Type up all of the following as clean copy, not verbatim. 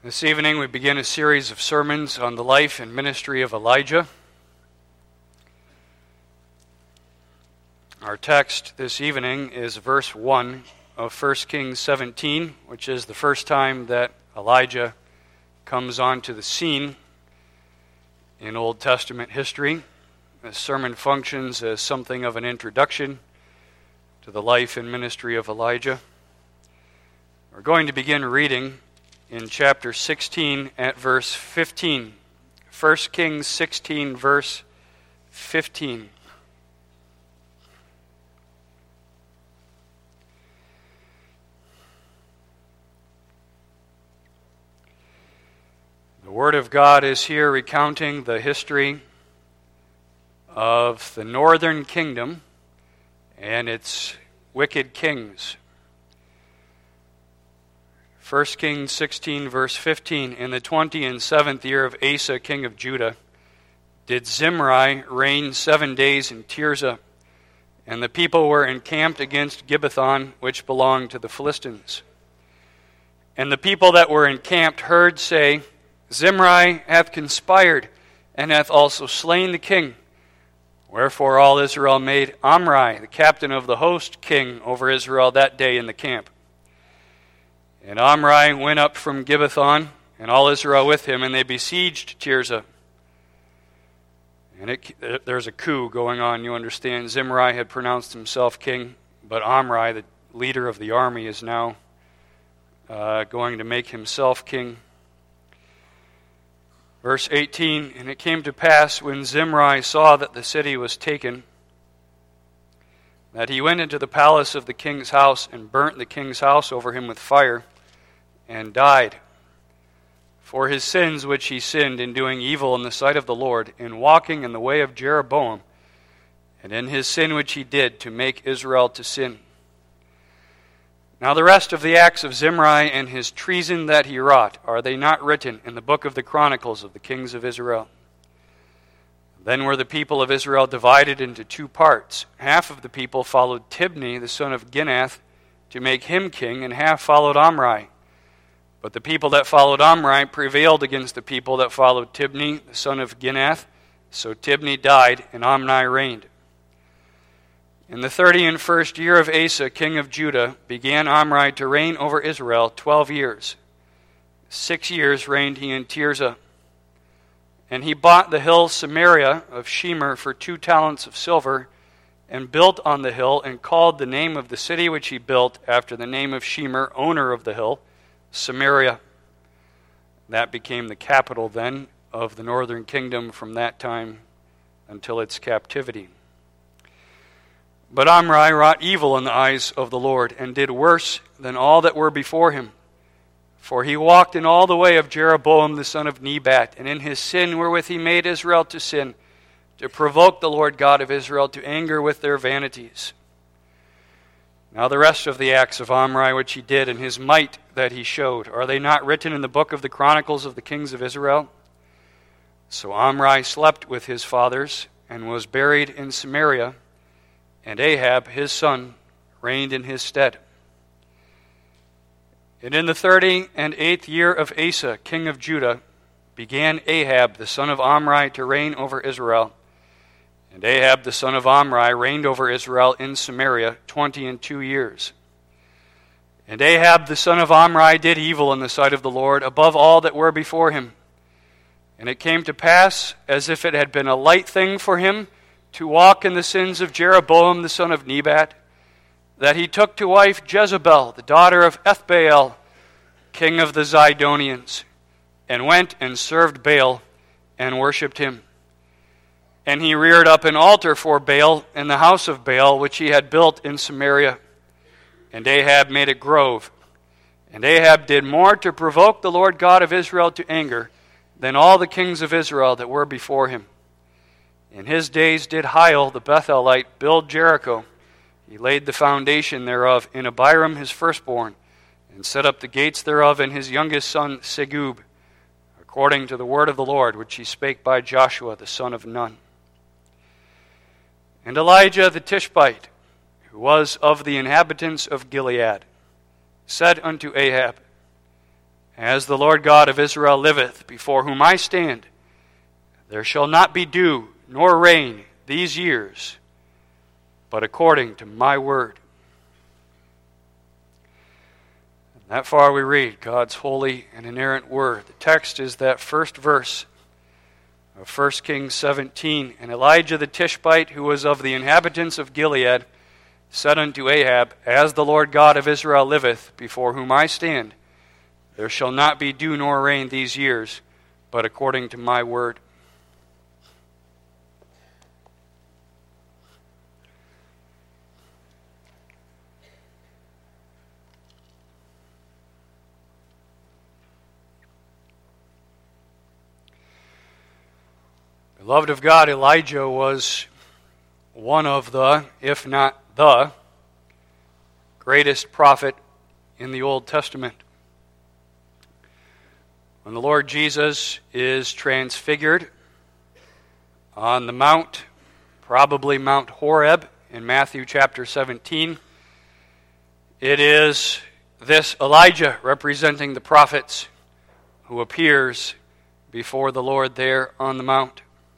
This evening we begin a series of sermons on the life and ministry of Elijah. Our text this evening is verse 1 of 1 Kings 17, which is the first time that Elijah comes onto the scene in Old Testament history. This sermon functions as something of an introduction to the life and ministry of Elijah. We're going to begin reading in chapter 16 at verse 15. 1 Kings 16, verse 15. The Word of God is here recounting the history of the northern kingdom and its wicked kings. 1 Kings 16, verse 15, in the 27th year of Asa, king of Judah, did Zimri reign 7 days in Tirzah, and the people were encamped against Gibbethon, which belonged to the Philistines. And the people that were encamped heard say, Zimri hath conspired, and hath also slain the king. Wherefore all Israel made Omri, the captain of the host, king over Israel that day in the camp. And Omri went up from Gibbethon, and all Israel with him, and they besieged Tirzah. And there's a coup going on, you understand. Zimri had pronounced himself king, but Omri, the leader of the army, is now going to make himself king. Verse 18, and it came to pass when Zimri saw that the city was taken, that he went into the palace of the king's house and burnt the king's house over him with fire, and died for his sins which he sinned in doing evil in the sight of the Lord, in walking in the way of Jeroboam, and in his sin which he did to make Israel to sin. Now the rest of the acts of Zimri and his treason that he wrought, are they not written in the book of the Chronicles of the kings of Israel? Then were the people of Israel divided into two parts. Half of the people followed Tibni, the son of Ginath, to make him king, and half followed Omri. But the people that followed Omri prevailed against the people that followed Tibni, the son of Ginath. So Tibni died, and Omri reigned. In the 31st year of Asa, king of Judah, began Omri to reign over Israel 12 years. 6 years reigned he in Tirzah. And he bought the hill Samaria of Shemer for 2 talents of silver, and built on the hill, and called the name of the city which he built after the name of Shemer, owner of the hill, Samaria. That became the capital then of the northern kingdom from that time until its captivity. But Omri wrought evil in the eyes of the Lord, and did worse than all that were before him. For he walked in all the way of Jeroboam the son of Nebat, and in his sin wherewith he made Israel to sin, to provoke the Lord God of Israel to anger with their vanities. Now the rest of the acts of Omri which he did, and his might that he showed, are they not written in the book of the Chronicles of the kings of Israel? So Omri slept with his fathers, and was buried in Samaria, and Ahab his son reigned in his stead. And in the 38th year of Asa, king of Judah, began Ahab the son of Omri to reign over Israel. And Ahab the son of Omri reigned over Israel in Samaria 22 years. And Ahab the son of Omri did evil in the sight of the Lord above all that were before him. And it came to pass, as if it had been a light thing for him to walk in the sins of Jeroboam the son of Nebat, that he took to wife Jezebel, the daughter of Ethbaal, king of the Zidonians, and went and served Baal and worshipped him. And he reared up an altar for Baal in the house of Baal, which he had built in Samaria. And Ahab made a grove. And Ahab did more to provoke the Lord God of Israel to anger than all the kings of Israel that were before him. In his days did Hiel the Bethelite build Jericho. He laid the foundation thereof in Abiram his firstborn, and set up the gates thereof in his youngest son Segub, according to the word of the Lord, which he spake by Joshua the son of Nun. And Elijah the Tishbite, who was of the inhabitants of Gilead, said unto Ahab, As the Lord God of Israel liveth, before whom I stand, there shall not be dew nor rain these years, but according to my word. And that far we read God's holy and inerrant word. The text is that first verse of 1 Kings 17. And Elijah the Tishbite, who was of the inhabitants of Gilead, said unto Ahab, As the Lord God of Israel liveth, before whom I stand, there shall not be dew nor rain these years, but according to my word. Beloved of God, Elijah was one of the, if not the, greatest prophet in the Old Testament. When the Lord Jesus is transfigured on the mount, probably Mount Horeb in Matthew chapter 17, it is this Elijah representing the prophets who appears before the Lord there on the mount.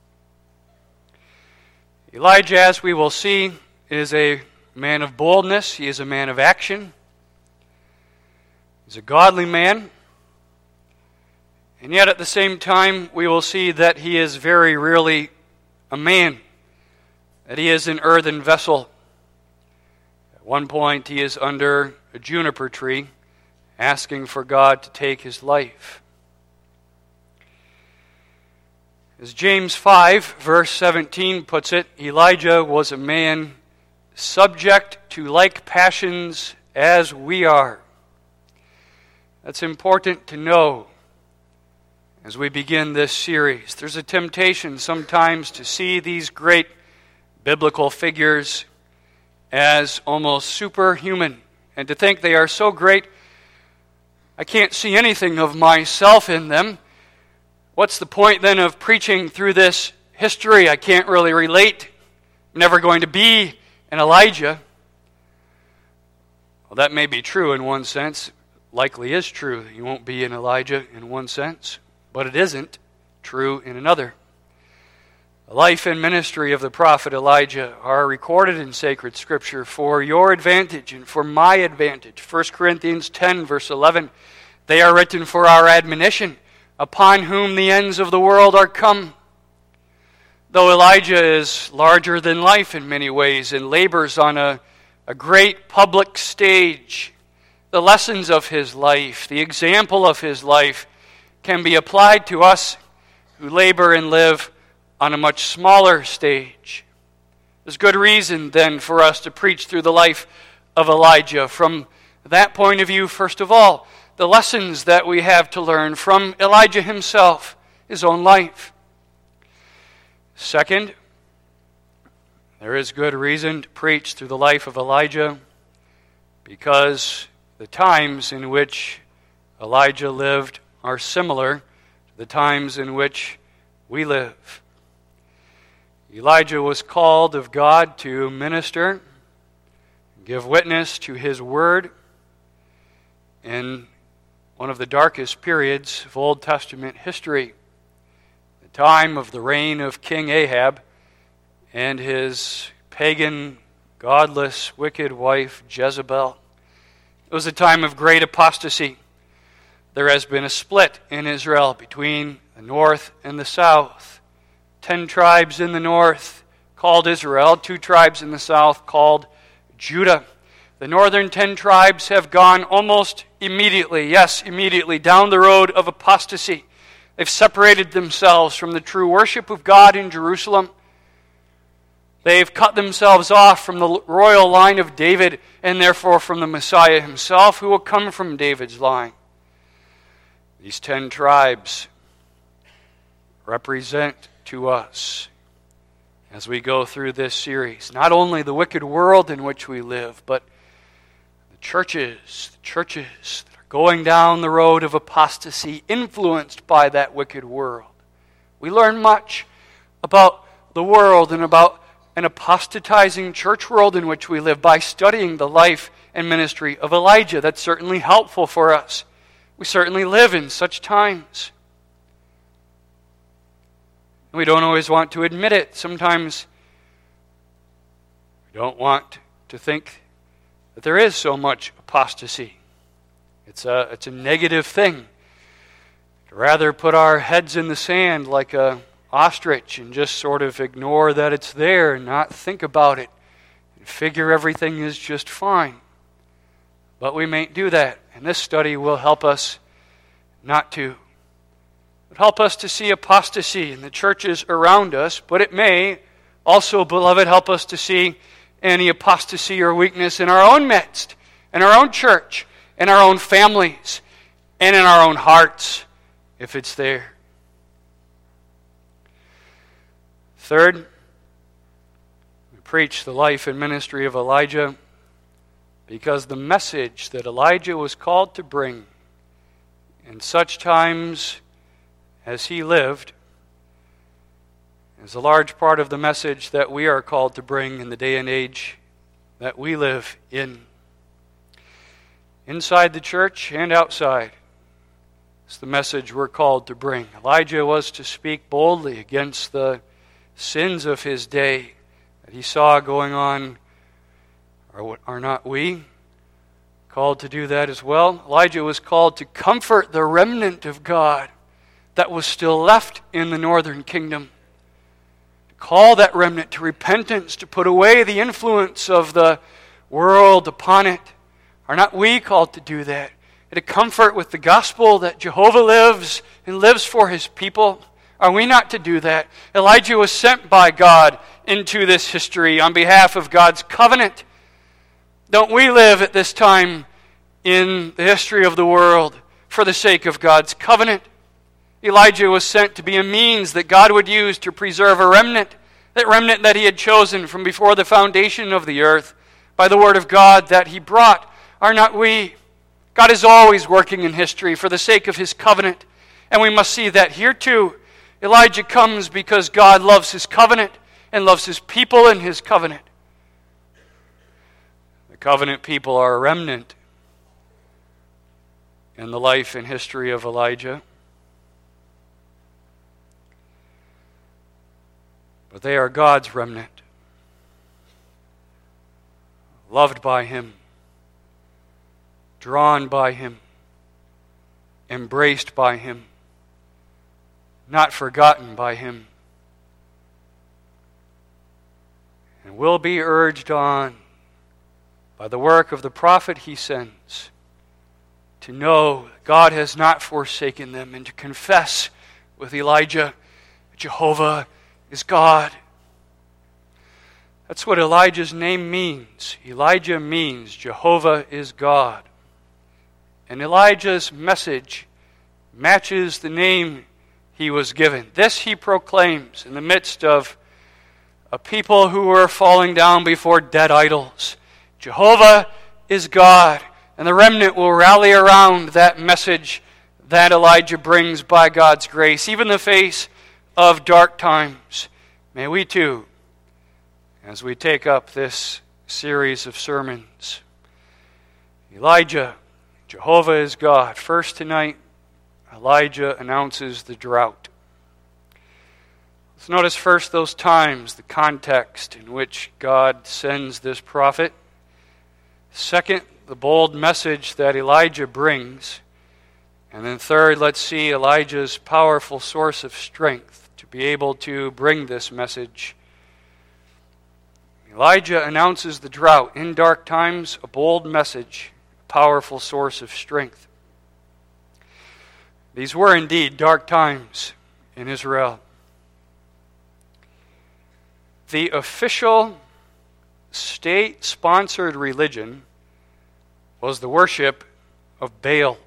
Elijah, as we will see, is a man of boldness. He is a man of action. He's a godly man. And yet at the same time, we will see that he is very rarely a man, that he is an earthen vessel. At one point, he is under a juniper tree, asking for God to take his life. As James 5, verse 17 puts it, Elijah was a man subject to like passions as we are. That's important to know as we begin this series. There's a temptation sometimes to see these great biblical figures as almost superhuman and to think they are so great, I can't see anything of myself in them. What's the point then of preaching through this history? I can't really relate. I'm never going to be an Elijah. Well, that may be true in one sense. Likely is true. You won't be an Elijah in one sense. But it isn't true in another. The life and ministry of the prophet Elijah are recorded in sacred Scripture for your advantage and for my advantage. 1 Corinthians 10, verse 11, they are written for our admonition, upon whom the ends of the world are come. Though Elijah is larger than life in many ways and labors on a great public stage, the lessons of his life, the example of his life, can be applied to us who labor and live on a much smaller stage. There's good reason then for us to preach through the life of Elijah. From that point of view, first of all, the lessons that we have to learn from Elijah himself, his own life. Second, there is good reason to preach through the life of Elijah because the times in which Elijah lived are similar to the times in which we live. Elijah was called of God to minister, give witness to his word in one of the darkest periods of Old Testament history, the time of the reign of King Ahab and his pagan, godless, wicked wife Jezebel. It was a time of great apostasy. There has been a split in Israel between the north and the south. 10 tribes in the north called Israel, 2 tribes in the south called Judah. The northern 10 tribes have gone almost immediately, yes, immediately, down the road of apostasy. They've separated themselves from the true worship of God in Jerusalem. They've cut themselves off from the royal line of David and therefore from the Messiah himself who will come from David's line. These 10 tribes represent to us, as we go through this series, not only the wicked world in which we live, but the churches that are going down the road of apostasy, influenced by that wicked world. We learn much about the world and about an apostatizing church world in which we live by studying the life and ministry of Elijah. That's certainly helpful for us. We certainly live in such times. We don't always want to admit it. Sometimes we don't want to think that there is so much apostasy. It's a negative thing. To rather put our heads in the sand like a ostrich and just sort of ignore that it's there and not think about it and figure everything is just fine. But we may do that, and this study will help us not to. It will help us to see apostasy in the churches around us, but it may also, beloved, help us to see any apostasy or weakness in our own midst, in our own church, in our own families, and in our own hearts, if it's there. Third, we preach the life and ministry of Elijah because the message that Elijah was called to bring in such times as he lived is a large part of the message that we are called to bring in the day and age that we live in. Inside the church and outside, it's the message we're called to bring. Elijah was to speak boldly against the sins of his day that he saw going on. Are not we called to do that as well? Elijah was called to comfort the remnant of God that was still left in the northern kingdom. To call that remnant to repentance, to put away the influence of the world upon it. Are not we called to do that? And to comfort with the gospel that Jehovah lives and lives for his people? Are we not to do that? Elijah was sent by God into this history on behalf of God's covenant. Don't we live at this time in the history of the world for the sake of God's covenant? Elijah was sent to be a means that God would use to preserve a remnant, that remnant that he had chosen from before the foundation of the earth by the word of God that he brought. Are not we? God is always working in history for the sake of his covenant, and we must see that here too. Elijah comes because God loves his covenant and loves his people in his covenant. The covenant people are a remnant in the life and history of Elijah. But they are God's remnant, loved by him, drawn by him, embraced by him, not forgotten by him, and will be urged on by the work of the prophet he sends to know that God has not forsaken them and to confess with Elijah that Jehovah is God. That's what Elijah's name means. Elijah means Jehovah is God. And Elijah's message matches the name he was given. This he proclaims in the midst of a people who were falling down before dead idols. Jehovah is God. And the remnant will rally around that message that Elijah brings by God's grace, even in the face of dark times. May we too, as we take up this series of sermons, Elijah, Jehovah is God. First tonight, Elijah announces the drought. Let's notice first those times, the context in which God sends this prophet. Second, the bold message that Elijah brings. And then third, let's see Elijah's powerful source of strength to be able to bring this message. Elijah announces the drought. In dark times, a bold message, a powerful source of strength. These were indeed dark times in Israel. The official state-sponsored religion was the worship of Baal.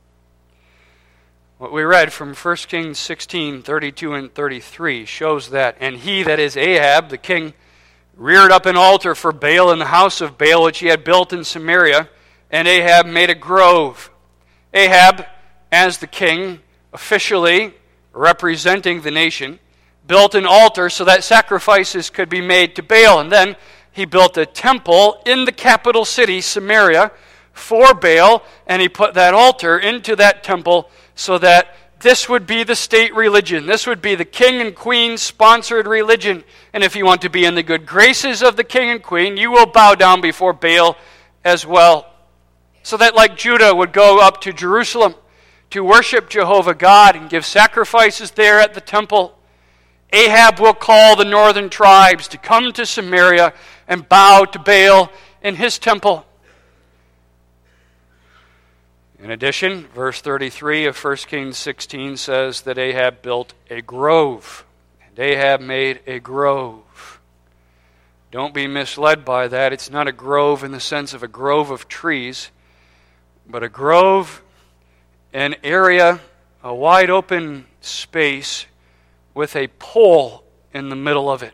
What we read from 1 Kings 16, 32 and 33 shows that. And he, that is Ahab, the king, reared up an altar for Baal in the house of Baal, which he had built in Samaria, and Ahab made a grove. Ahab, as the king, officially representing the nation, built an altar so that sacrifices could be made to Baal. And then he built a temple in the capital city, Samaria, for Baal, and he put that altar into that temple so that this would be the state religion. This would be the king and queen sponsored religion. And if you want to be in the good graces of the king and queen, you will bow down before Baal as well. So that like Judah would go up to Jerusalem to worship Jehovah God and give sacrifices there at the temple, Ahab will call the northern tribes to come to Samaria and bow to Baal in his temple. In addition, verse 33 of 1 Kings 16 says that Ahab built a grove. And Ahab made a grove. Don't be misled by that. It's not a grove in the sense of a grove of trees, but a grove, an area, a wide open space with a pole in the middle of it.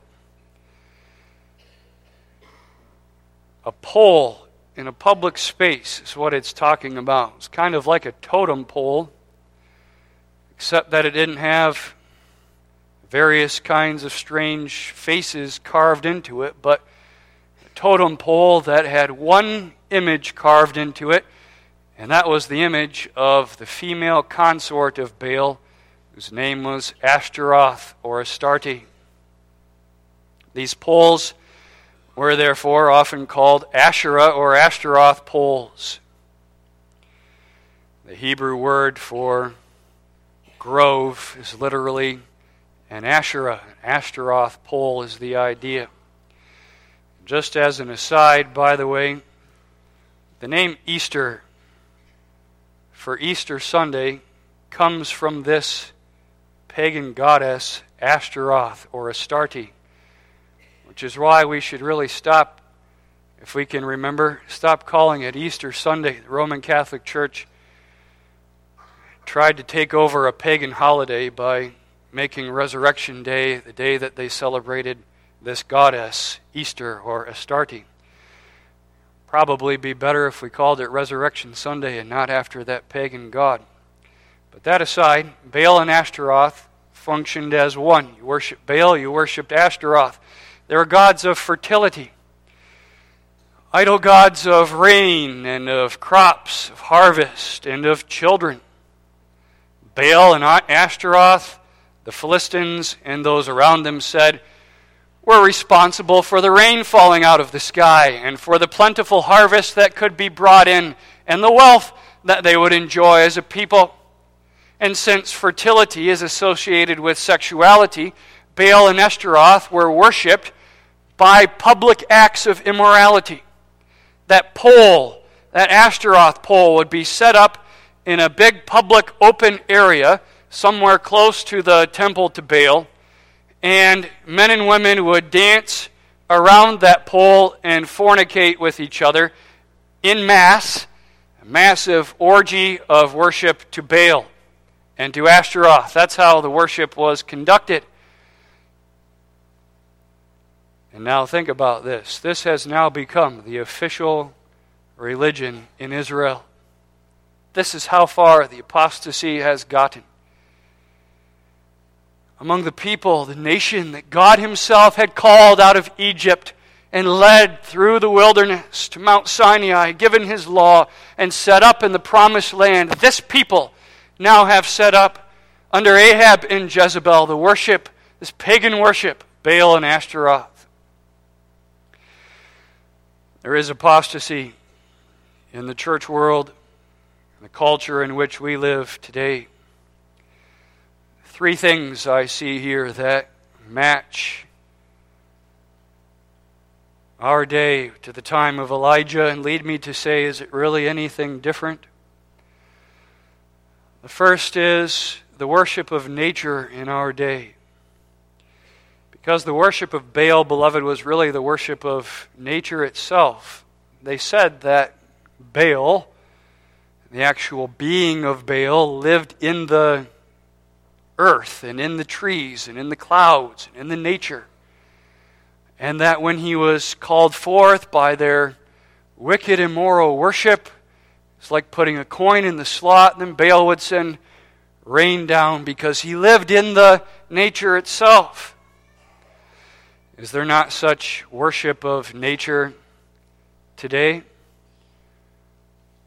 A pole in a public space is what it's talking about. It's kind of like a totem pole, except that it didn't have various kinds of strange faces carved into it, but a totem pole that had one image carved into it, and that was the image of the female consort of Baal, whose name was Ashtaroth or Astarte. These poles were therefore often called Asherah or Ashtaroth poles. The Hebrew word for grove is literally an Asherah. An Ashtaroth pole is the idea. Just as an aside, by the way, the name Easter for Easter Sunday comes from this pagan goddess Ashtaroth or Astarte, which is why we should really stop, if we can remember, stop calling it Easter Sunday. The Roman Catholic Church tried to take over a pagan holiday by making Resurrection Day the day that they celebrated this goddess, Easter or Astarte. Probably be better if we called it Resurrection Sunday and not after that pagan god. But that aside, Baal and Ashtaroth functioned as one. You worship Baal, you worshiped Ashtaroth. They were gods of fertility, idol gods of rain and of crops, of harvest, and of children. Baal and Ashtaroth, the Philistines and those around them said, were responsible for the rain falling out of the sky and for the plentiful harvest that could be brought in and the wealth that they would enjoy as a people. And since fertility is associated with sexuality, Baal and Ashtaroth were worshipped by public acts of immorality. That pole, that Ashtaroth pole, would be set up in a big public open area somewhere close to the temple to Baal, and men and women would dance around that pole and fornicate with each other in mass, a massive orgy of worship to Baal and to Ashtaroth. That's how the worship was conducted. And now think about this. This has now become the official religion in Israel. This is how far the apostasy has gotten. Among the people, the nation that God Himself had called out of Egypt and led through the wilderness to Mount Sinai, given His law, and set up in the promised land, this people now have set up under Ahab and Jezebel the worship, this pagan worship, Baal and Ashtaroth. There is apostasy in the church world, the culture in which we live today. Three things I see here that match our day to the time of Elijah and lead me to say, is it really anything different? The first is the worship of nature in our day. Because the worship of Baal, beloved, was really the worship of nature itself. They said that Baal, the actual being of Baal, lived in the earth and in the trees and in the clouds and in the nature. And that when he was called forth by their wicked, immoral worship, it's like putting a coin in the slot, and then Baal would send rain down because he lived in the nature itself. Is there not such worship of nature today?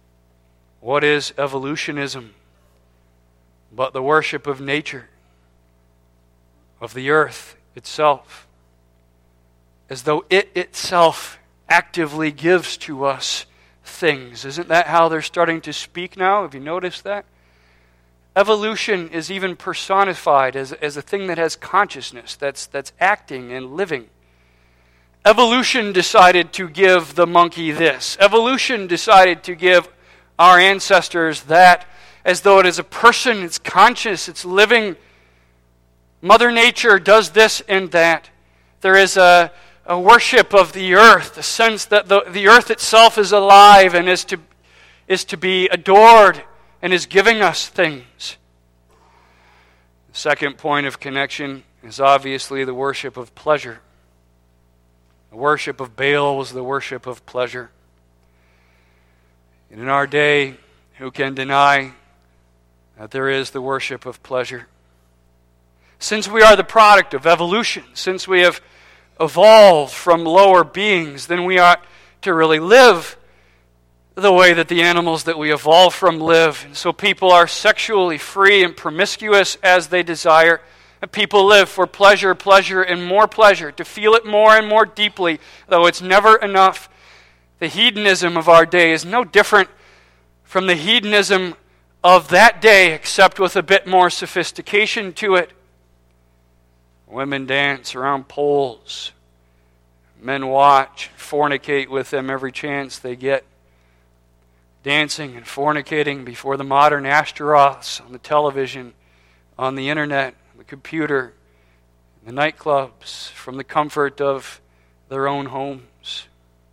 What is evolutionism but the worship of nature, of the earth itself, as though it itself actively gives to us things? Isn't that how they're starting to speak now? Have you noticed that? Evolution is even personified as a thing that has consciousness, that's acting and living. Evolution decided to give the monkey this. Evolution decided to give our ancestors that, as though it is a person, it's conscious, it's living. Mother Nature does this and that. There is a worship of the earth, a sense that the earth itself is alive and is to be adored and is giving us things. The second point of connection is obviously the worship of pleasure. The worship of Baal was the worship of pleasure. And in our day, who can deny that there is the worship of pleasure? Since we are the product of evolution, since we have evolved from lower beings, then we ought to really live the way that the animals that we evolved from live. And so people are sexually free and promiscuous as they desire. And people live for pleasure, pleasure, and more pleasure, to feel it more and more deeply, though it's never enough. The hedonism of our day is no different from the hedonism of that day, except with a bit more sophistication to it. Women dance around poles. Men watch, fornicate with them every chance they get. Dancing and fornicating before the modern Ashtaroths on the television, on the internet, the computer, the nightclubs, from the comfort of their own homes.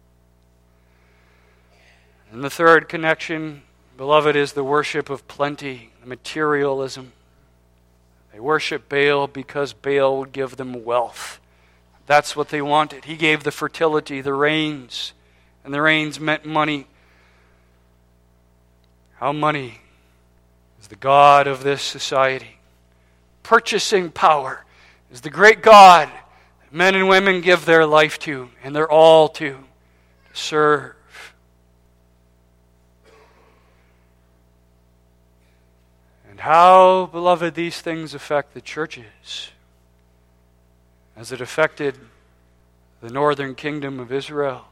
And the third connection, beloved, is the worship of plenty, materialism. They worship Baal because Baal would give them wealth. That's what they wanted. He gave the fertility, the rains, and the rains meant money. How money is the god of this society. Purchasing power is the great god that men and women give their life to, and their all to serve. And how, beloved, these things affect the churches, as it affected the northern kingdom of Israel.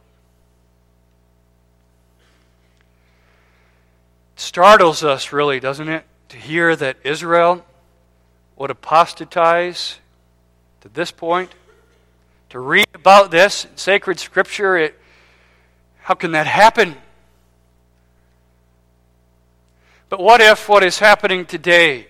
It startles us, really, doesn't it, to hear that Israel would apostatize to this point. To read about this in sacred scripture, how can that happen? But what if what is happening today,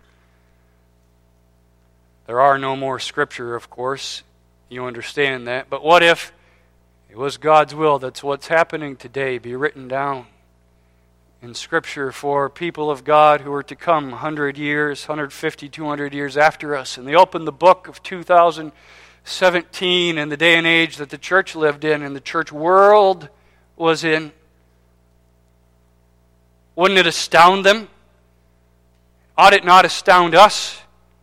there are no more scripture, of course, you understand that, but what if it was God's will that what's happening today be written down in scripture for people of God who are to come 100 years, 150, 200 years after us, and they open the book of 2017 in the day and age that the church lived in and the church world was in? Wouldn't it astound them? Ought it not astound us?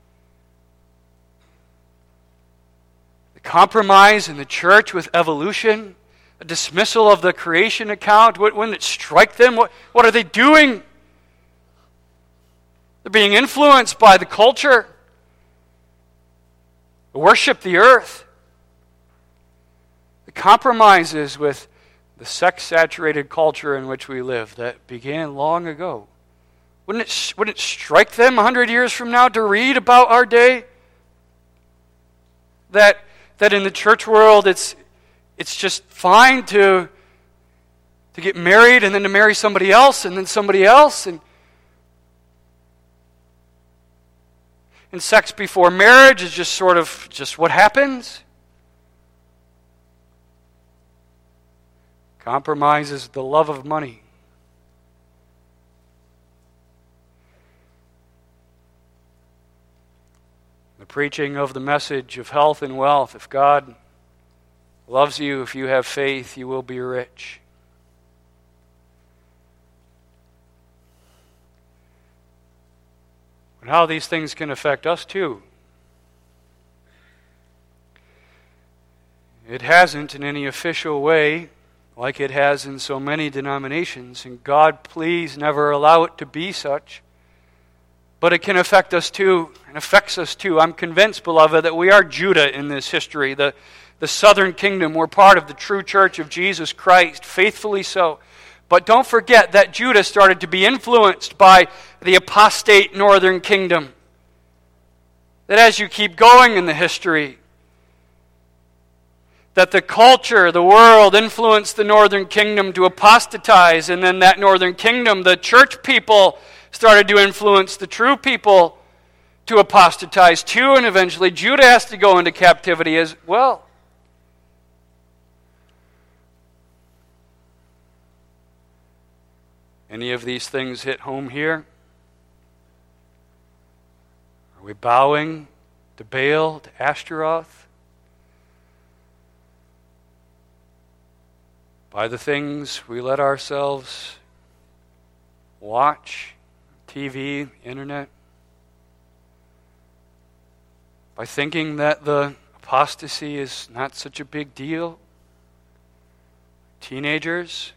The compromise in the church with evolution, a dismissal of the creation account, wouldn't it strike them? What are they doing? They're being influenced by the culture. Worship the earth. The compromises with the sex-saturated culture in which we live that began long ago. Wouldn't it strike them 100 years from now to read about our day? That in the church world it's just fine to get married and then to marry somebody else and then somebody else, and sex before marriage is just sort of just what happens. Compromises the love of money. The preaching of the message of health and wealth. If God loves you, if you have faith, you will be rich. But how these things can affect us too. It hasn't in any official way like it has in so many denominations, and God, please never allow it to be such. But it can affect us too, and affects us too. I'm convinced, beloved, that we are Judah in this history, the southern kingdom. We're part of the true church of Jesus Christ, faithfully so. But don't forget that Judah started to be influenced by the apostate northern kingdom. That as you keep going in the history, that the culture, the world, influenced the northern kingdom to apostatize, and then that northern kingdom, the church people, started to influence the true people to apostatize too, and eventually Judah has to go into captivity as well. Any of these things hit home here? Are we bowing to Baal, to Ashtaroth? By the things we let ourselves watch, TV, internet? By thinking that the apostasy is not such a big deal? Teenagers?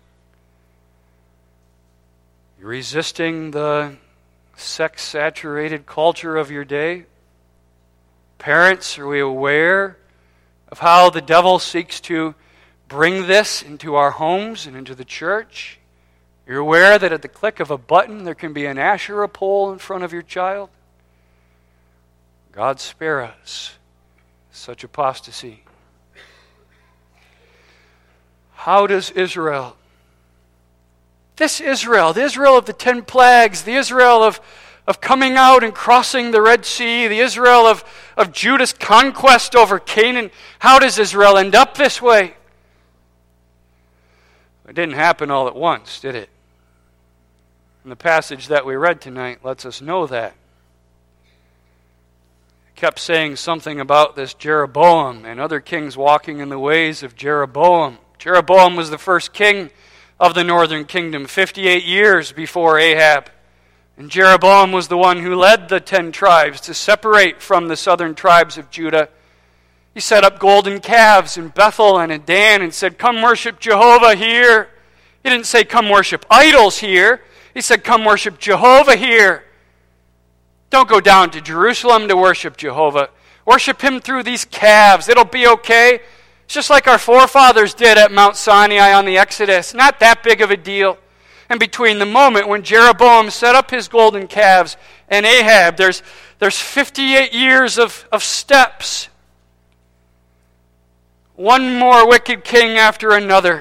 You're resisting the sex-saturated culture of your day? Parents, are we aware of how the devil seeks to bring this into our homes and into the church? You're aware that at the click of a button there can be an Asherah pole in front of your child? God spare us such apostasy. How does Israel, this Israel, the Israel of the 10 plagues, the Israel of coming out and crossing the Red Sea, the Israel of Judah's conquest over Canaan, how does Israel end up this way? It didn't happen all at once, did it? And the passage that we read tonight lets us know that. It kept saying something about this Jeroboam and other kings walking in the ways of Jeroboam. Jeroboam was the first king of the northern kingdom, 58 years before Ahab. And Jeroboam was the one who led the 10 tribes to separate from the southern tribes of Judah. He set up golden calves in Bethel and in Dan and said, "Come worship Jehovah here." He didn't say, "Come worship idols here." He said, "Come worship Jehovah here." Don't go down to Jerusalem to worship Jehovah. Worship Him through these calves. It'll be okay. It's just like our forefathers did at Mount Sinai on the Exodus. Not that big of a deal. And between the moment when Jeroboam set up his golden calves and Ahab, there's 58 years of steps. One more wicked king after another.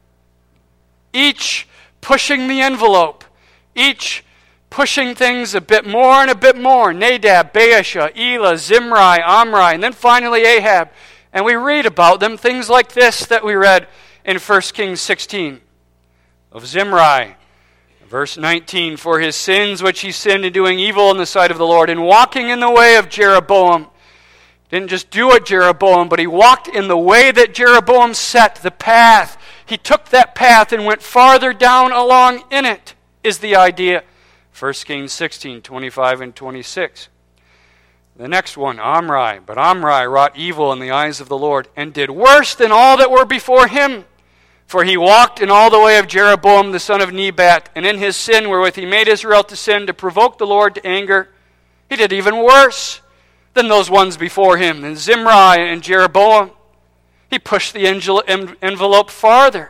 Each pushing the envelope. Each pushing things a bit more and a bit more. Nadab, Baasha, Elah, Zimri, Omri, and then finally Ahab. And we read about them, things like this that we read in 1 Kings 16. Of Zimri, verse 19, "For his sins which he sinned in doing evil in the sight of the Lord, and walking in the way of Jeroboam." Didn't just do it, Jeroboam, but he walked in the way that Jeroboam set, the path. He took that path and went farther down along in it, is the idea. 1 Kings 16, 25 and 26. The next one, Omri. "But Omri wrought evil in the eyes of the Lord, and did worse than all that were before him. For he walked in all the way of Jeroboam the son of Nebat, and in his sin wherewith he made Israel to sin, to provoke the Lord to anger. He did even worse than those ones before him, than Zimri and Jeroboam. He pushed the envelope farther."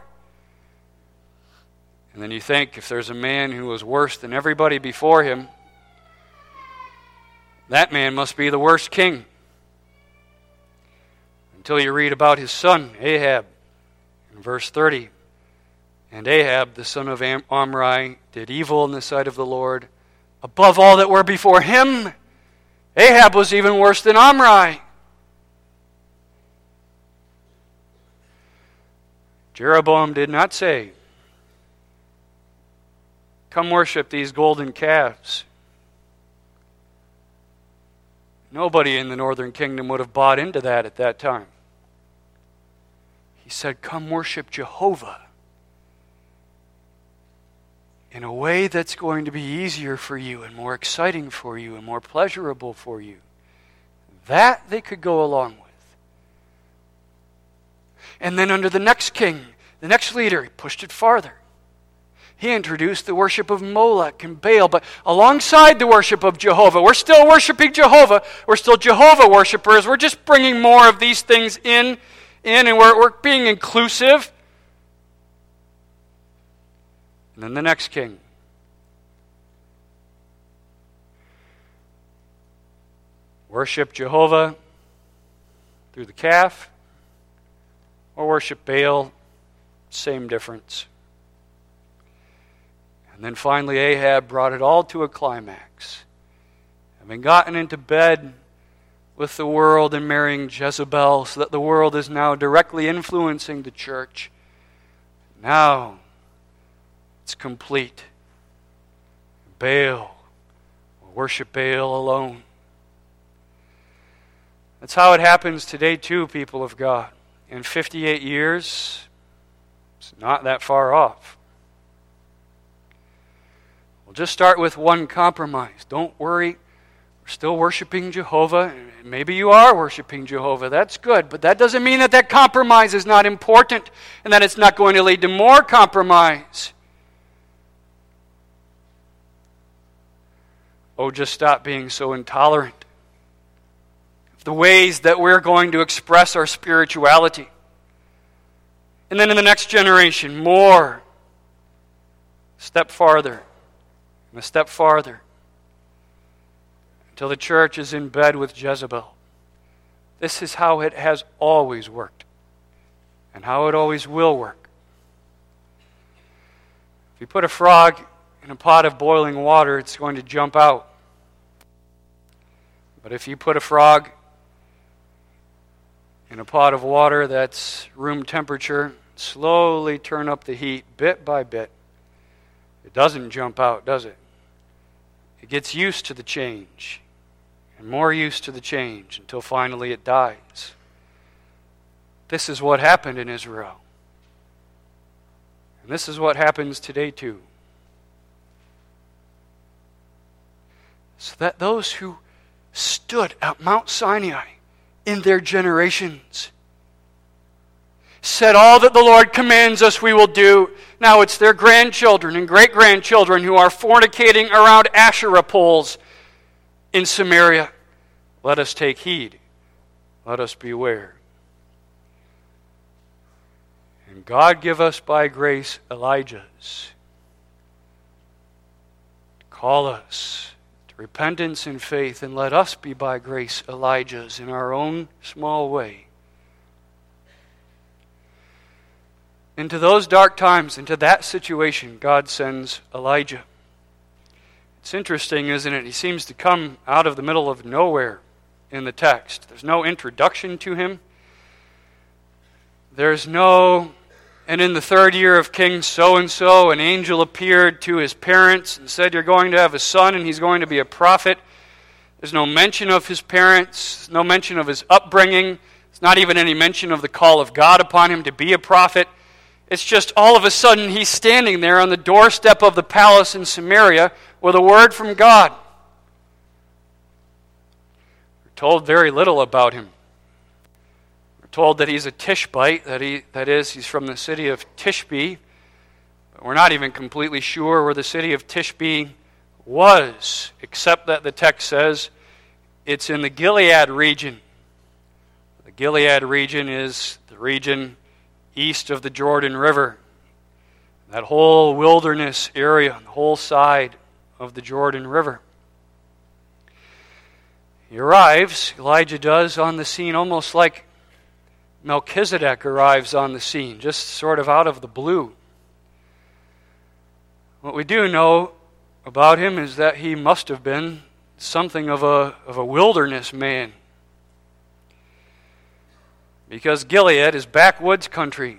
And then you think, if there's a man who was worse than everybody before him, that man must be the worst king. Until you read about his son, Ahab, in verse 30. "And Ahab, the son of Omri, did evil in the sight of the Lord, above all that were before him." Ahab was even worse than Omri. Jeroboam did not say, "Come worship these golden calves." Nobody in the northern kingdom would have bought into that at that time. He said, "Come worship Jehovah in a way that's going to be easier for you and more exciting for you and more pleasurable for you." That they could go along with. And then under the next king, The next leader, he pushed it farther. He introduced the worship of Molech and Baal, but alongside the worship of Jehovah. We're still worshiping Jehovah. We're still Jehovah worshipers. We're just bringing more of these things in and we're being inclusive. And then the next king. Worship Jehovah through the calf, or worship Baal, same difference. And then finally Ahab brought it all to a climax. Having gotten into bed with the world and marrying Jezebel so that the world is now directly influencing the church, now it's complete. Baal, worship Baal alone. That's how it happens today too, people of God. In 58 years, it's not that far off. We'll just start with one compromise. Don't worry, we're still worshiping Jehovah. Maybe you are worshiping Jehovah. That's good, but that doesn't mean that compromise is not important and that it's not going to lead to more compromise. Oh, just stop being so intolerant of the ways that we're going to express our spirituality. And then in the next generation, more. A step farther. And a step farther. Until the church is in bed with Jezebel. This is how it has always worked. And how it always will work. If you put a frog in a pot of boiling water, it's going to jump out. But if you put a frog in a pot of water that's room temperature, slowly turn up the heat bit by bit, it doesn't jump out, does it? It gets used to the change, and more used to the change, until finally it dies. This is what happened in Israel. And this is what happens today too. So that those who stood at Mount Sinai in their generations said, all that the Lord commands us we will do. Now it's their grandchildren and great-grandchildren who are fornicating around Asherah poles in Samaria. Let us take heed. Let us beware. And God give us by grace Elijahs. Call us to repentance and faith, and let us be by grace Elijahs in our own small way. Into those dark times, into that situation, God sends Elijah. It's interesting, isn't it? He seems to come out of the middle of nowhere in the text. There's no introduction to him. There's no, and in the 3rd year of King so-and-so, an angel appeared to his parents and said, you're going to have a son and he's going to be a prophet. There's no mention of his parents, no mention of his upbringing. There's not even any mention of the call of God upon him to be a prophet. It's just all of a sudden he's standing there on the doorstep of the palace in Samaria with a word from God. We're told very little about him. We're told that he's a Tishbite, that is, he's from the city of Tishbe. But we're not even completely sure where the city of Tishbe was, except that the text says it's in the Gilead region. The Gilead region is the region east of the Jordan River. That whole wilderness area on the whole side of the Jordan River. He arrives, Elijah does, on the scene almost like Melchizedek arrives on the scene, just sort of out of the blue. What we do know about him is that he must have been something of a wilderness man. Because Gilead is backwoods country.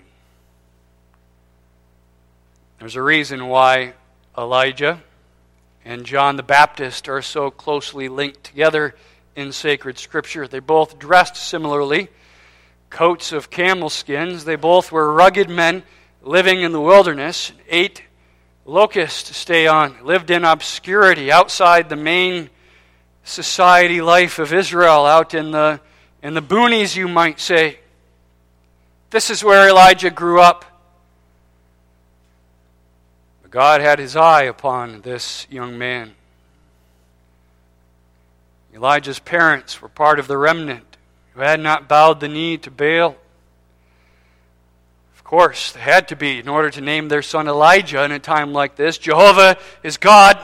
There's a reason why Elijah and John the Baptist are so closely linked together in sacred scripture. They both dressed similarly, coats of camel skins. They both were rugged men living in the wilderness, ate locusts to stay on, lived in obscurity outside the main society life of Israel, out in the boonies, you might say. This is where Elijah grew up. God had his eye upon this young man. Elijah's parents were part of the remnant who had not bowed the knee to Baal. Of course, they had to be in order to name their son Elijah in a time like this. Jehovah is God.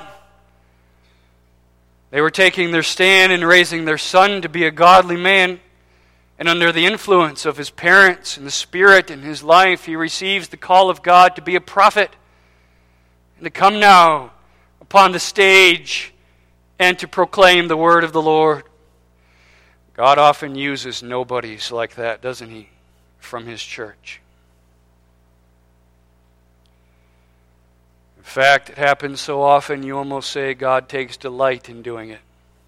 They were taking their stand and raising their son to be a godly man. And under the influence of his parents and the Spirit in his life, he receives the call of God to be a prophet and to come now upon the stage and to proclaim the word of the Lord. God often uses nobodies like that, doesn't he, from his church. In fact, it happens so often you almost say God takes delight in doing it.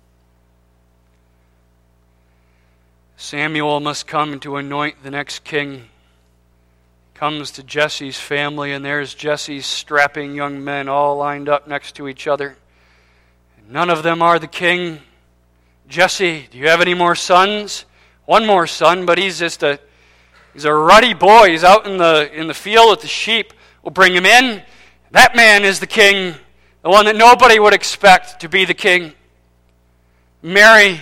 Samuel must come to anoint the next king. Comes to Jesse's family, and there's Jesse's strapping young men all lined up next to each other. And none of them are the king. Jesse, do you have any more sons? One more son, but he's a ruddy boy. He's out in the field with the sheep. We'll bring him in. That man is the king, the one that nobody would expect to be the king. Mary,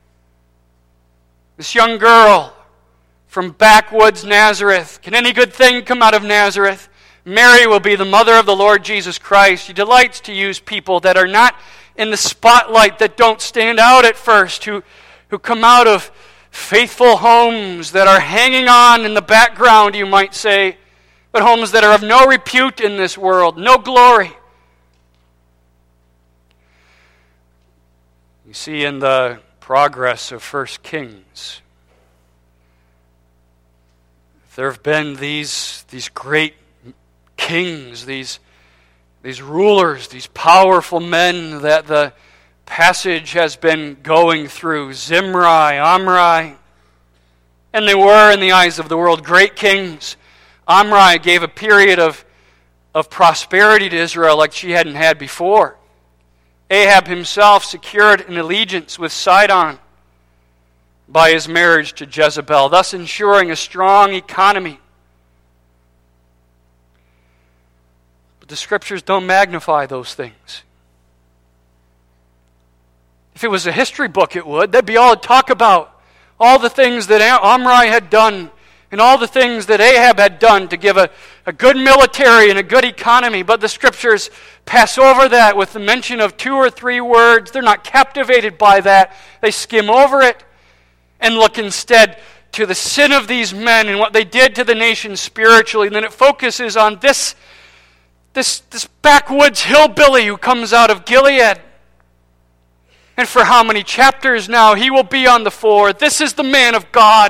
this young girl from backwoods Nazareth. Can any good thing come out of Nazareth? Mary will be the mother of the Lord Jesus Christ. She delights to use people that are not in the spotlight, that don't stand out at first, who come out of faithful homes that are hanging on in the background, you might say, but homes that are of no repute in this world, no glory. You see in the progress of 1 Kings, there have been these great kings, these rulers, these powerful men that the passage has been going through. Zimri, Omri, and they were, in the eyes of the world, great kings. Omri gave a period of prosperity to Israel like she hadn't had before. Ahab himself secured an allegiance with Sidon by his marriage to Jezebel, thus ensuring a strong economy. But the Scriptures don't magnify those things. If it was a history book, it would. That'd be all it'd talk about. All the things that Omri had done and all the things that Ahab had done to give a good military and a good economy. But the Scriptures pass over that with the mention of 2 or 3 words. They're not captivated by that. They skim over it and look instead to the sin of these men and what they did to the nation spiritually. And then it focuses on this backwoods hillbilly who comes out of Gilead. And for how many chapters now he will be on the fore. This is the man of God.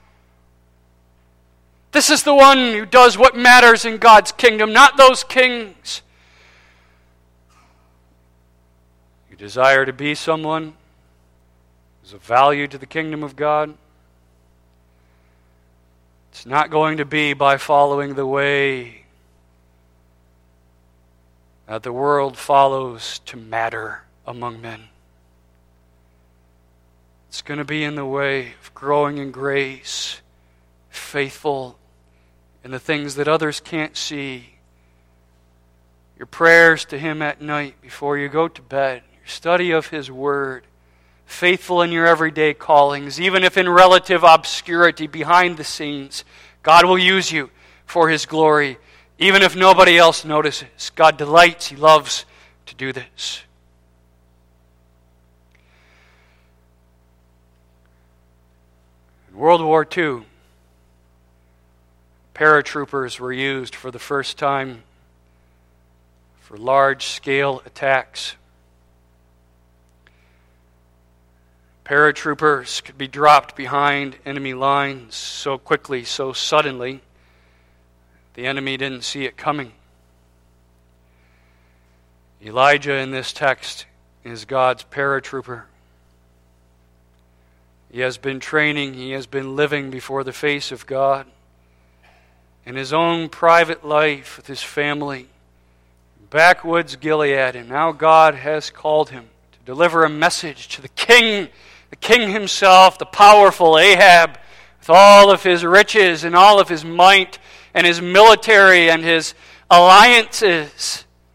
This is the one who does what matters in God's kingdom, not those kings. You desire to be someone who's of value to the kingdom of God? It's not going to be by following the way that the world follows to matter among men. It's going to be in the way of growing in grace, faithful in the things that others can't see. Your prayers to Him at night before you go to bed, your study of His Word, faithful in your everyday callings, even if in relative obscurity behind the scenes. God will use you for His glory, even if nobody else notices. God delights, He loves to do this. In World War II, paratroopers were used for the first time for large-scale attacks. Paratroopers could be dropped behind enemy lines so quickly, so suddenly, the enemy didn't see it coming. Elijah in this text is God's paratrooper. He has been training, he has been living before the face of God. In his own private life with his family, backwoods Gilead, and now God has called him to deliver a message to the king himself, the powerful Ahab, with all of his riches and all of his might and his military and his alliances.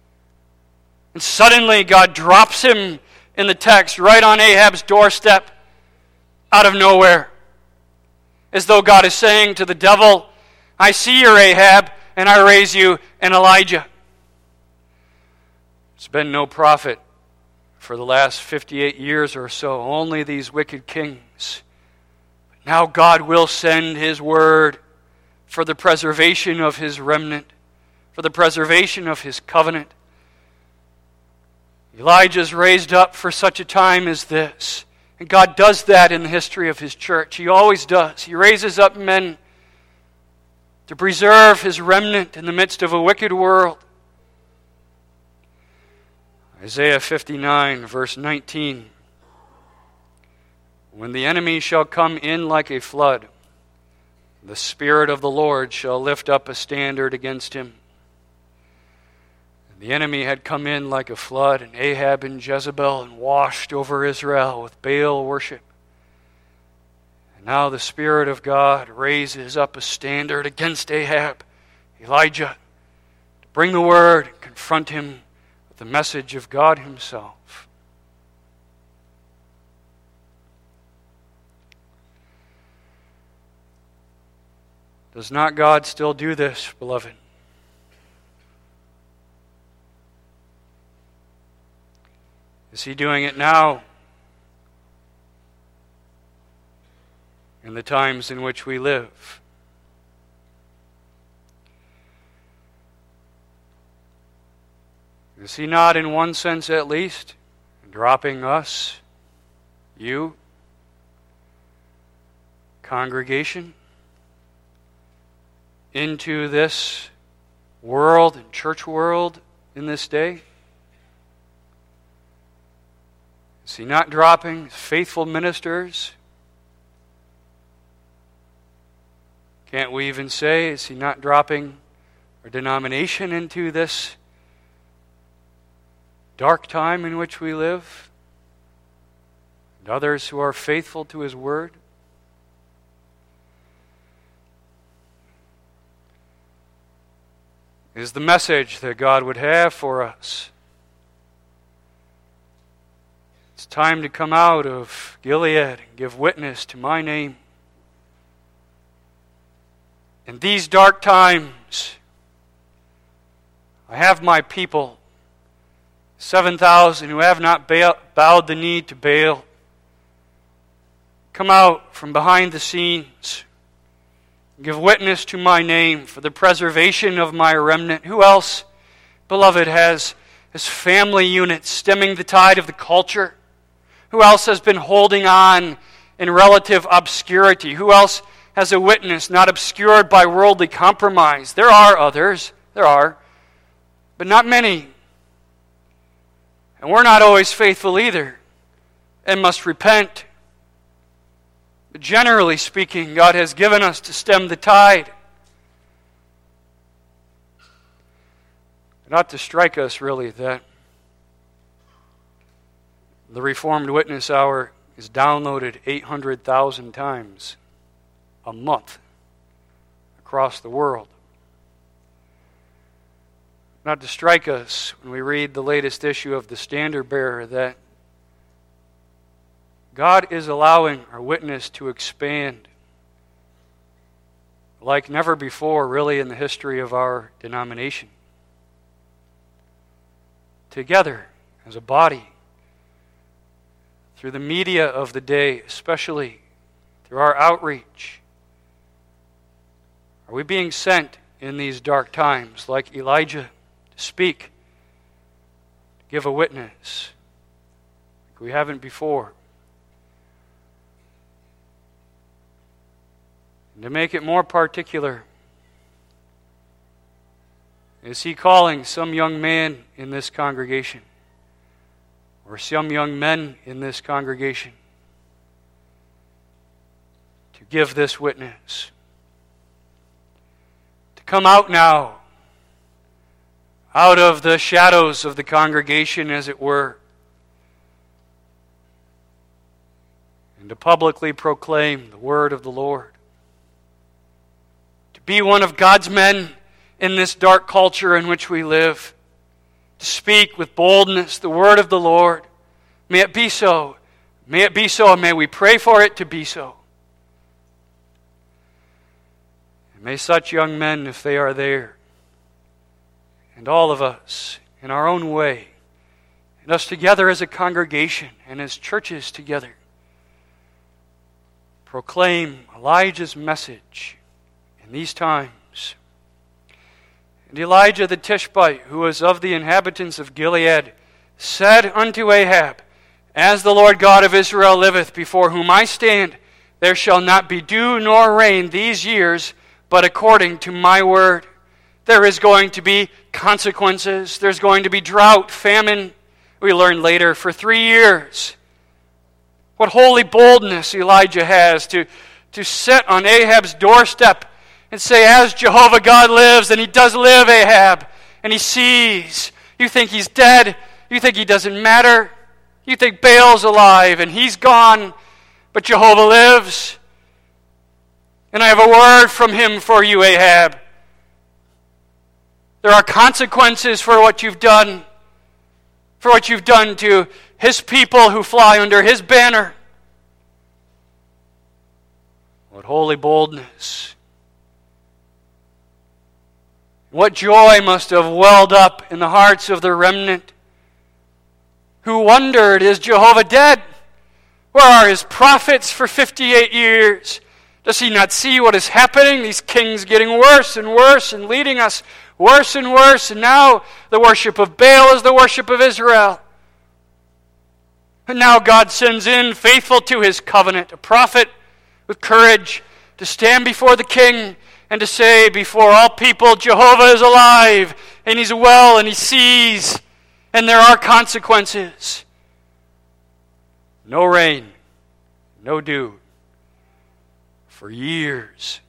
And suddenly God drops him in the text right on Ahab's doorstep out of nowhere. As though God is saying to the devil, I see your Ahab, and I raise you an Elijah. There's been no prophet for the last 58 years or so, only these wicked kings. But now God will send his word for the preservation of his remnant, for the preservation of his covenant. Elijah's raised up for such a time as this. And God does that in the history of his church. He always does. He raises up men to preserve his remnant in the midst of a wicked world. Isaiah 59, verse 19. When the enemy shall come in like a flood, the Spirit of the Lord shall lift up a standard against him. And the enemy had come in like a flood, and Ahab and Jezebel, and washed over Israel with Baal worship. And now the Spirit of God raises up a standard against Ahab, Elijah, to bring the word and confront him with the message of God himself. Does not God still do this, beloved? Is he doing it now? In the times in which we live? Is he not, in one sense at least, dropping us, you, congregation, into this world and church world in this day? Is he not dropping faithful ministers? Can't we even say, is he not dropping our denomination into this dark time in which we live? And others who are faithful to his word? Is the message that God would have for us? It's time to come out of Gilead and give witness to my name. In these dark times, I have my people, 7,000 who have not bowed the knee to Baal, come out from behind the scenes. Give witness to my name for the preservation of my remnant. Who else, beloved, has family units stemming the tide of the culture? Who else has been holding on in relative obscurity? Who else has a witness not obscured by worldly compromise? There are others. There are. But not many. And we're not always faithful either and must repent. But generally speaking, God has given us to stem the tide. It ought to strike us, really, that the Reformed Witness Hour is downloaded 800,000 times a month across the world. Not to strike us when we read the latest issue of the Standard Bearer that God is allowing our witness to expand like never before, really, in the history of our denomination. Together, as a body, through the media of the day, especially through our outreach, are we being sent in these dark times, like Elijah, to speak, to give a witness, like we haven't before? And to make it more particular, is he calling some young man in this congregation, or some young men in this congregation, to give this witness? To come out now, out of the shadows of the congregation, as it were, and to publicly proclaim the word of the Lord. To be one of God's men in this dark culture in which we live. to speak with boldness the word of the Lord. May it be so. May it be so, and may we pray for it to be so. And may such young men, if they are there, and all of us in our own way, and us together as a congregation and as churches together, proclaim Elijah's message in these times. And Elijah the Tishbite, who was of the inhabitants of Gilead, said unto Ahab, As the Lord God of Israel liveth, before whom I stand, there shall not be dew nor rain these years, but according to my word. There is going to be consequences. There's going to be drought, famine. We learn later, for 3 years. What holy boldness Elijah has to sit on Ahab's doorstep and say, As Jehovah God lives, and he does live, Ahab, and he sees. You think he's dead. You think he doesn't matter. You think Baal's alive, and he's gone, but Jehovah lives. And I have a word from him for you, Ahab. There are consequences for what you've done, for what you've done to his people who fly under his banner. What holy boldness. What joy must have welled up in the hearts of the remnant who wondered, is Jehovah dead? Where are his prophets for 58 years? Does he not see what is happening? These kings getting worse and worse and leading us worse and worse. And now the worship of Baal is the worship of Israel. And now God sends in, faithful to his covenant, a prophet with courage to stand before the king and to say before all people, Jehovah is alive, and he's well, and he sees, and there are consequences. No rain, no dew, for years,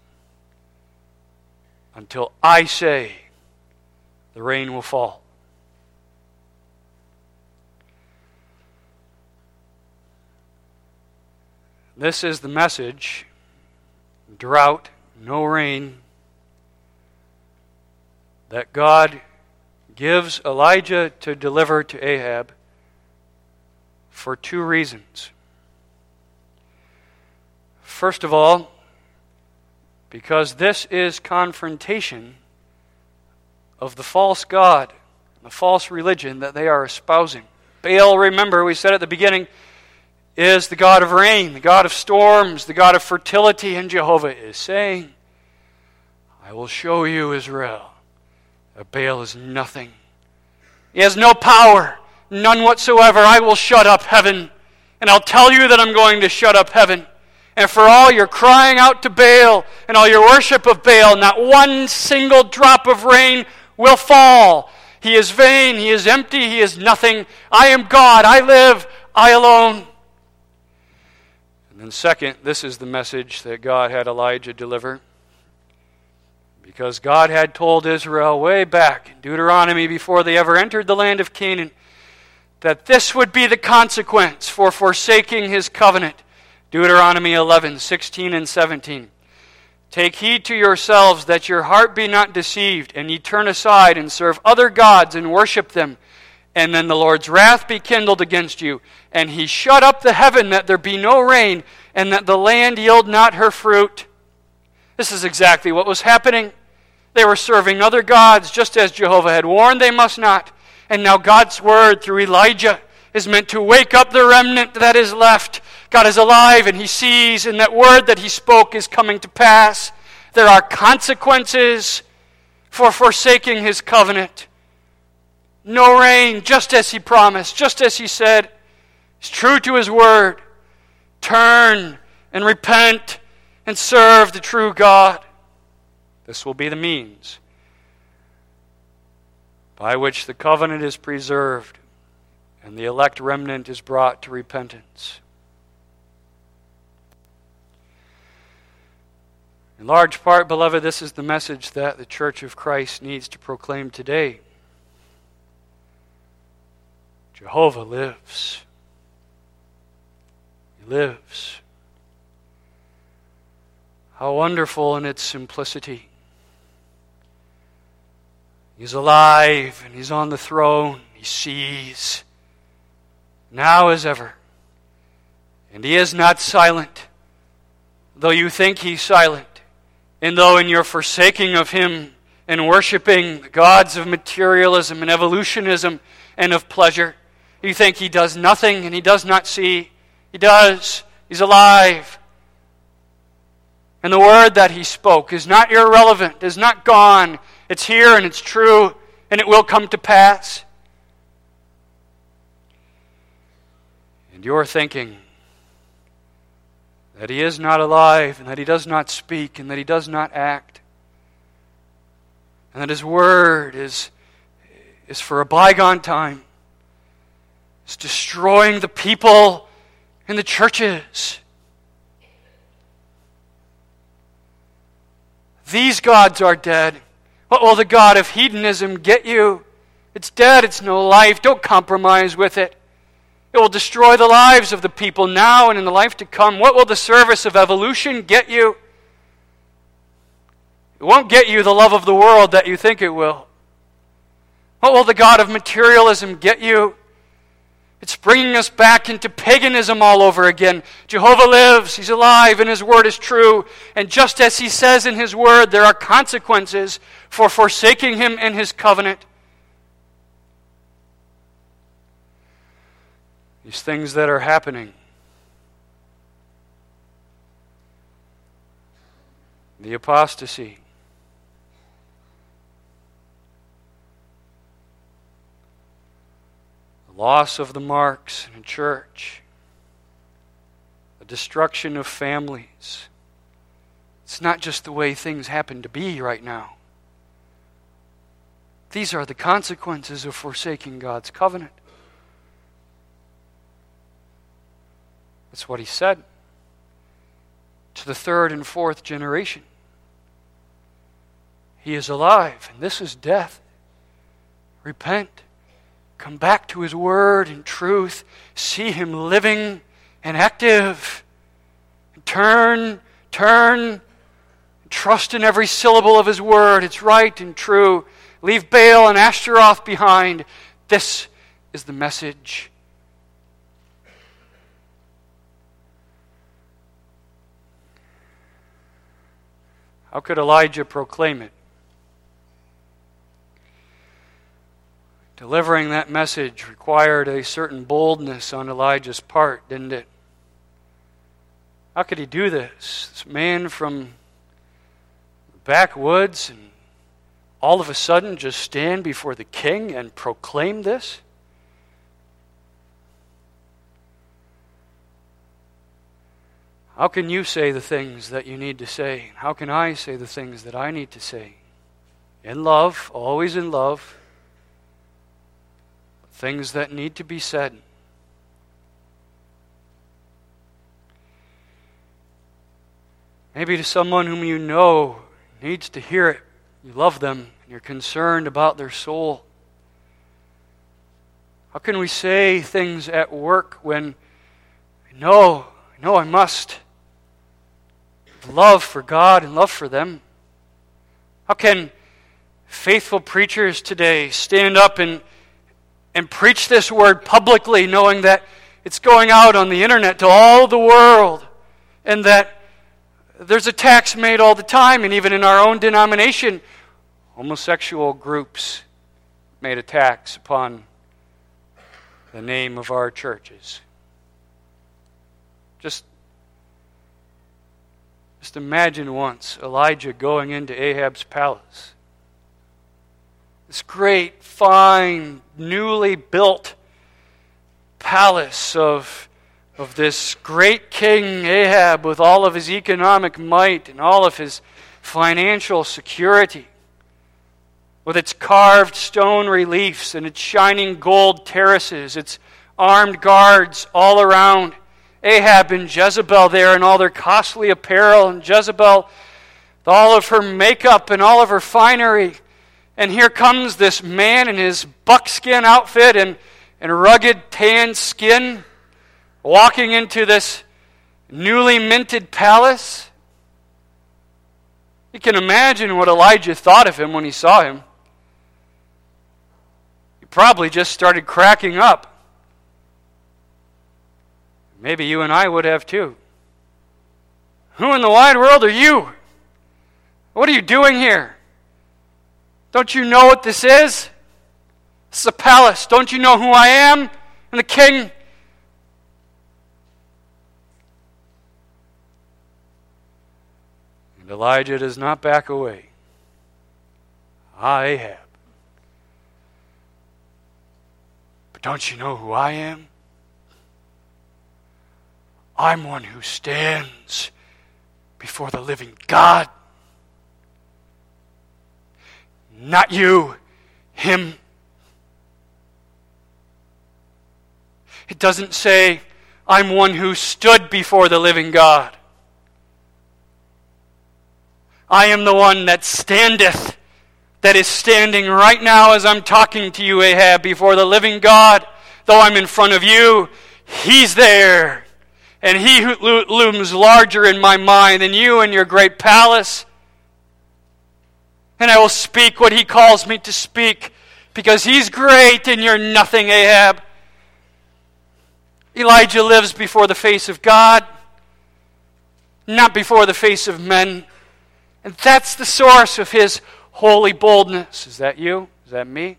until I say the rain will fall. This is the message: drought, no rain, that God gives Elijah to deliver to Ahab for 2 reasons. First of all, because this is confrontation of the false god, the false religion that they are espousing. Baal, remember, we said at the beginning, is the god of rain, the god of storms, the god of fertility, and Jehovah is saying, I will show you, Israel, that Baal is nothing. He has no power, none whatsoever. I will shut up heaven, and I'll tell you that I'm going to shut up heaven. And for all your crying out to Baal and all your worship of Baal, not one single drop of rain will fall. He is vain, he is empty, he is nothing. I am God, I live, I alone. And second, this is the message that God had Elijah deliver. Because God had told Israel way back in Deuteronomy, before they ever entered the land of Canaan, that this would be the consequence for forsaking his covenant. Deuteronomy 11, 16 and 17. Take heed to yourselves that your heart be not deceived, and ye turn aside and serve other gods and worship them. And then the Lord's wrath be kindled against you, and he shut up the heaven that there be no rain, and that the land yield not her fruit. This is exactly what was happening. They were serving other gods, just as Jehovah had warned they must not. And now God's word through Elijah is meant to wake up the remnant that is left. God is alive, and he sees, and that word that he spoke is coming to pass. There are consequences for forsaking his covenant. No rain, just as he promised, just as he said. He's true to his word. Turn and repent and serve the true God. This will be the means by which the covenant is preserved and the elect remnant is brought to repentance. In large part, beloved, this is the message that the Church of Christ needs to proclaim today. Jehovah lives. He lives. How wonderful in its simplicity. He's alive and He's on the throne. He sees now as ever. And He is not silent, though you think He's silent. And though in your forsaking of Him and worshiping the gods of materialism and evolutionism and of pleasure, you think He does nothing and He does not see. He does. He's alive. And the word that He spoke is not irrelevant, is not gone. It's here and it's true, and it will come to pass. And you're thinking that He is not alive, and that He does not speak, and that He does not act, and that His word is for a bygone time. It's destroying the people in the churches. These gods are dead. What will the god of hedonism get you? It's dead, it's no life. Don't compromise with it. It will destroy the lives of the people now and in the life to come. What will the service of evolution get you? It won't get you the love of the world that you think it will. What will the god of materialism get you? It's bringing us back into paganism all over again. Jehovah lives, He's alive, and His word is true. And just as He says in His word, there are consequences for forsaking Him and His covenant. These things that are happening. The apostasy. The loss of the marks in a church. The destruction of families. It's not just the way things happen to be right now. These are the consequences of forsaking God's covenant. That's what He said to the third and fourth generation. He is alive, and this is death. Repent. Come back to His word and truth. See Him living and active. Turn. Trust in every syllable of His word. It's right and true. Leave Baal and Ashtaroth behind. This is the message. How could Elijah proclaim it? Delivering that message required a certain boldness on Elijah's part, didn't it? How could he do this? This man from the backwoods, and all of a sudden just stand before the king and proclaim this? How can you say the things that you need to say? How can I say the things that I need to say? In love, always in love. Things that need to be said. Maybe to someone whom you know needs to hear it. You love them and you're concerned about their soul. How can we say things at work when I know I must? Love for God and love for them. How can faithful preachers today stand up and preach this word publicly, knowing that it's going out on the internet to all the world, and that there's attacks made all the time, and even in our own denomination, homosexual groups made attacks upon the name of our churches. Just imagine once Elijah going into Ahab's palace. This great, fine, newly built palace of this great king Ahab with all of his economic might and all of his financial security, with its carved stone reliefs and its shining gold terraces, its armed guards all around. Ahab and Jezebel there in all their costly apparel, and Jezebel with all of her makeup and all of her finery. And here comes this man in his buckskin outfit and rugged tan skin, walking into this newly minted palace. You can imagine what Elijah thought of him when he saw him. probably just started cracking up. Maybe you and I would have too. Who in the wide world are you? What are you doing here? Don't you know what this is? This is a palace. Don't you know who I am? I'm the king. And Elijah does not back away. Ahab. But don't you know who I am? I'm one who stands before the living God. Not you, him. It doesn't say, I'm one who stood before the living God. I am the one that standeth, that is standing right now as I'm talking to you, Ahab, before the living God. Though I'm in front of you, He's there. And He who looms larger in my mind than you and your great palace. And I will speak what He calls me to speak, because He's great and you're nothing, Ahab. Elijah lives before the face of God, not before the face of men. And that's the source of his holy boldness. Is that you? Is that me?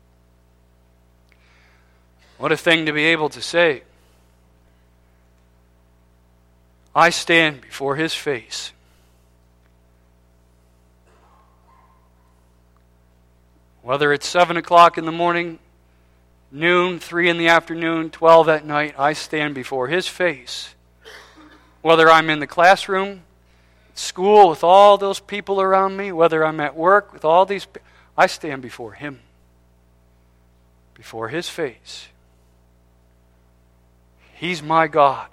What a thing to be able to say. I stand before His face. Whether it's 7 o'clock in the morning, noon, 3 in the afternoon, 12 at night, I stand before His face. Whether I'm in the classroom, school with all those people around me, whether I'm at work with all these people, I stand before Him. Before His face. He's my God.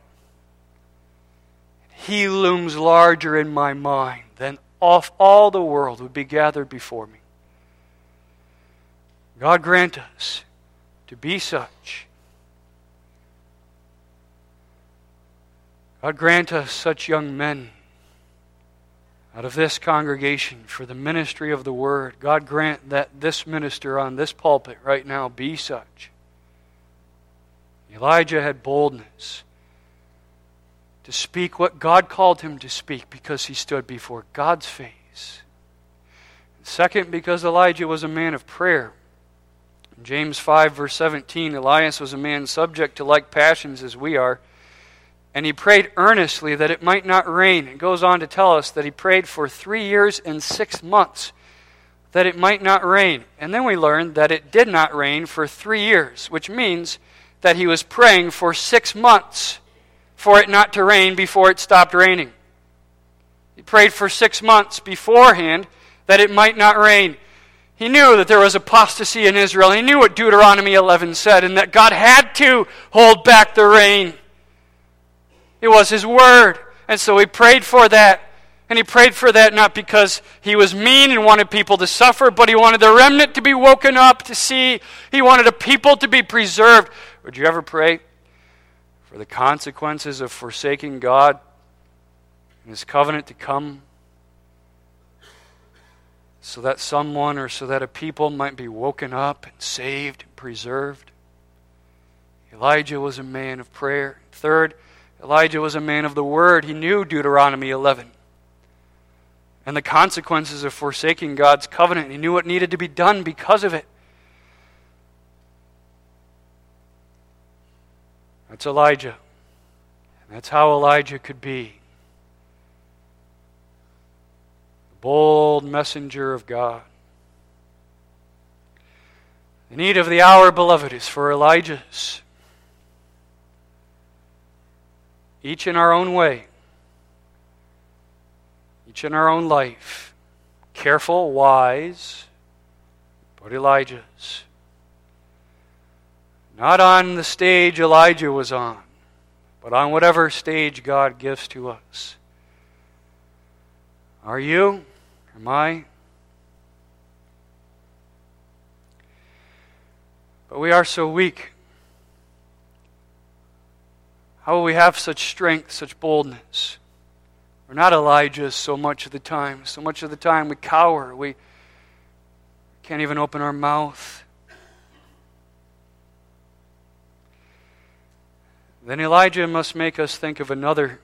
He looms larger in my mind than all the world would be gathered before me. God grant us to be such. God grant us such young men out of this congregation for the ministry of the Word. God grant that this minister on this pulpit right now be such. Elijah had boldness to speak what God called him to speak because he stood before God's face. Second, because Elijah was a man of prayer. In James 5, verse 17, Elias was a man subject to like passions as we are, and he prayed earnestly that it might not rain. It goes on to tell us that he prayed for 3 years and 6 months that it might not rain. And then we learned that it did not rain for 3 years, which means that he was praying for 6 months for it not to rain before it stopped raining. He prayed for 6 months beforehand that it might not rain. He knew that there was apostasy in Israel. He knew what Deuteronomy 11 said, and that God had to hold back the rain. It was His word. And so he prayed for that. And he prayed for that not because he was mean and wanted people to suffer, but he wanted the remnant to be woken up to see. He wanted a people to be preserved. Would you ever pray for the consequences of forsaking God and His covenant to come, so that someone or so that a people might be woken up and saved and preserved? Elijah was a man of prayer. Third, Elijah was a man of the Word. He knew Deuteronomy 11 and the consequences of forsaking God's covenant. He knew what needed to be done because of it. That's Elijah. And that's how Elijah could be. A bold messenger of God. The need of the hour, beloved, is for Elijahs. Each in our own way. Each in our own life. Careful, wise, but Elijahs. Not on the stage Elijah was on, but on whatever stage God gives to us. Are you? Am I? But we are so weak. How will we have such strength, such boldness? We're not Elijahs so much of the time. So much of the time we cower. We can't even open our mouth. Then Elijah must make us think of another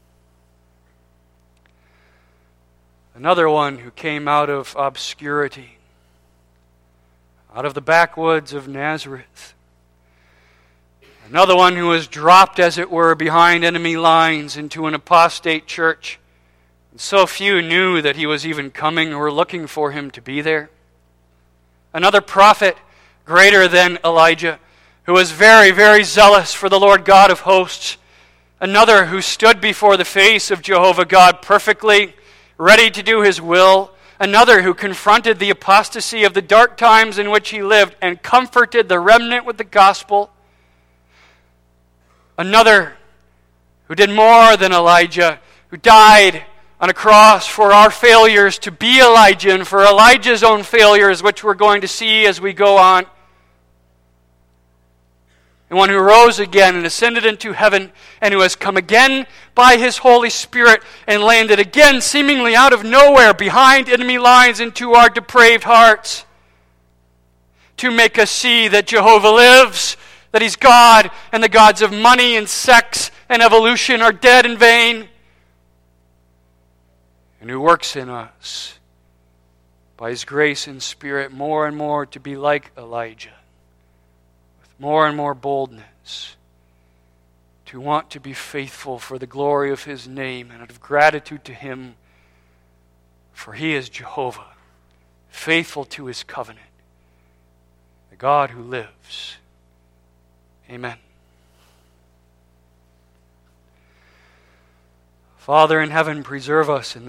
one who came out of obscurity, out of the backwoods of Nazareth. Another one who was dropped, as it were, behind enemy lines into an apostate church. And so few knew that he was even coming or looking for him to be there. Another prophet greater than Elijah, who was very, very zealous for the Lord God of hosts. Another who stood before the face of Jehovah God perfectly, ready to do his will. Another who confronted the apostasy of the dark times in which he lived and comforted the remnant with the gospel. Another who did more than Elijah, who died on a cross for our failures to be Elijah and for Elijah's own failures, which we're going to see as we go on. And one who rose again and ascended into heaven, and who has come again by His Holy Spirit and landed again seemingly out of nowhere behind enemy lines into our depraved hearts to make us see that Jehovah lives, that He's God, and the gods of money and sex and evolution are dead and vain, and who works in us by His grace and Spirit more and more to be like Elijah, more and more boldness, to want to be faithful for the glory of His name and out of gratitude to Him, for He is Jehovah, faithful to His covenant, the God who lives. Amen. Father in heaven, preserve us in this